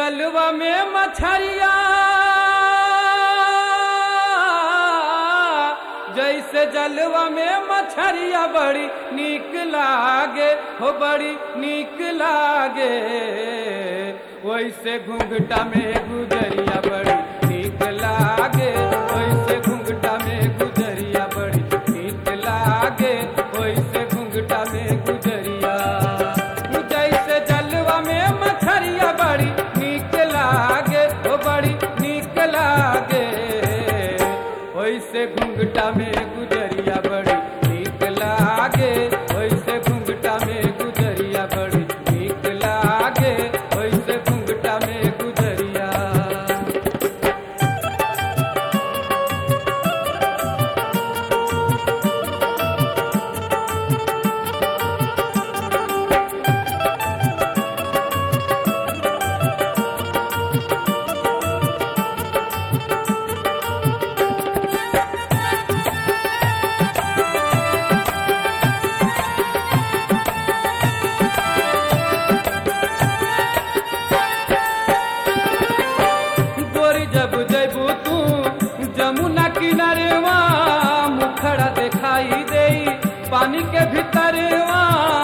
जलवा में मछरिया जैसे जलवा में मछरिया बड़ी नीक लागे हो बड़ी नीक लागे वैसे घुंघटा में गुजरिया बड़ी नीक लागे वैसे घुंघटा में गुजरिया बड़ी नीक लागे वैसे घुंघटा में गुजरिया जैसे जलवा में मछरिया बड़ी नीक लागे हो बड़ी नीक लागे वैसे घुंघटा में गुजरिया बड़ी नीक लागे वैसे घुंघटा में गुजरिया बड़ी नीक लागे वैसे घुंघटा में गुजरिया। जब जैबू तू जमुना किनारेवा मुखड़ा दिखाई दे पानी के भीतरवा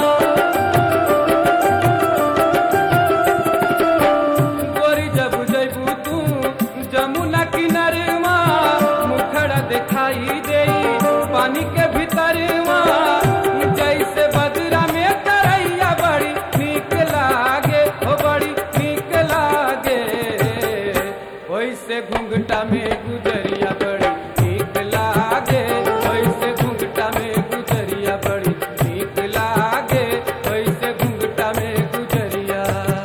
गोरी जब जैबू तू जमुना किनारेवा मुखड़ा दिखाई दे पानी के भीतरवा जैसे बदरा में तरैया बड़ी नीक लागे हो बड़ी नीक लागे वैसे घुंघटा में गुजरिया बड़ी नीक लागे वैसे घुंघटा में गुजरिया बड़ी नीक लागे वैसे घुंघटा में गुजरिया।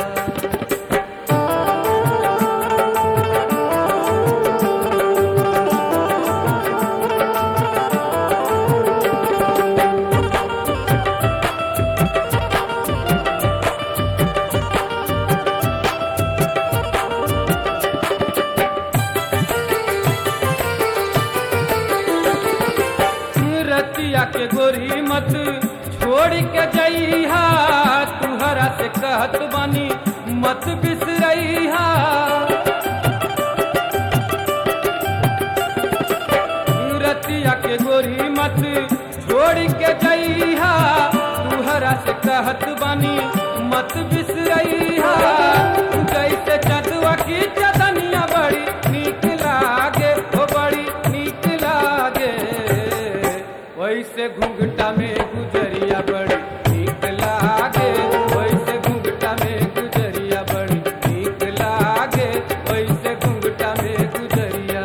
रतिया के गोरी मत छोड़ के जइहा तुहरा से कहत बानी मत बिसरइहा रतिया के गोरी मत छोड़ के जइहा तुहरा से कहत बानी मत बिसरइहा जैसे चंदवा की चदनिया बड़ी नीक लागे हो बड़ी नीक लागे वैसे घुंघटा में गुजरिया बड़ी नीक लागे वैसे घुंघटा में गुजरिया बड़ी नीक लागे वैसे घुंघटा में गुजरिया।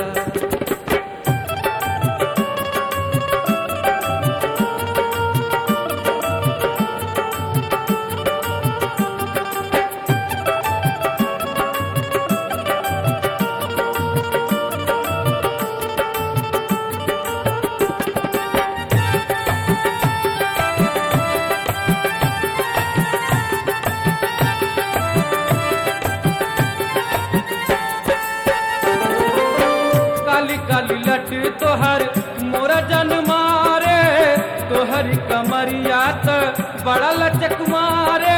काली काली लट तोहर मोरा जन मारे तोहरी कमरिया त बड़ा लचक मारे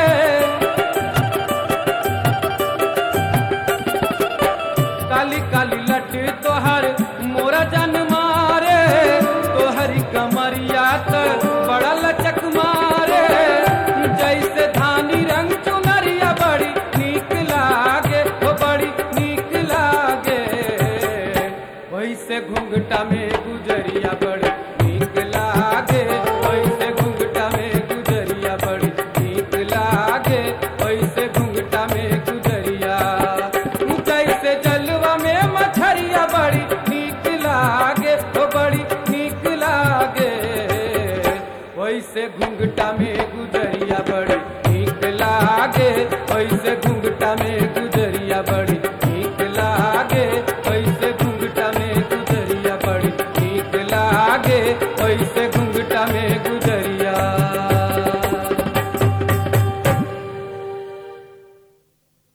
काली काली लट तोहर मोरा जन मारे तोहरी कमरिया त बड़ा लचक मारे जैसे धानी रंग चुनरिया बड़ी नीक लागे हो बड़ी नीक लागे वैसे घुंघटा में गुजरिया बड़ी नीक लागे वैसे घुंघटा में गुजरिया बड़ी नीक लागे वैसे घुंघटा में गुजरिया जैसे जलवा में मछरिया बड़ी नीक लागे हो बड़ी नीक लागे वैसे घुंघटा में गुजरिया बड़ी नीक लागे वैसे घुंघटा में गुजरिया बड़ी नीक लागे वैसे घुंघटा में गुजरिया बड़ी नीक लागे वैसे घुंघटा में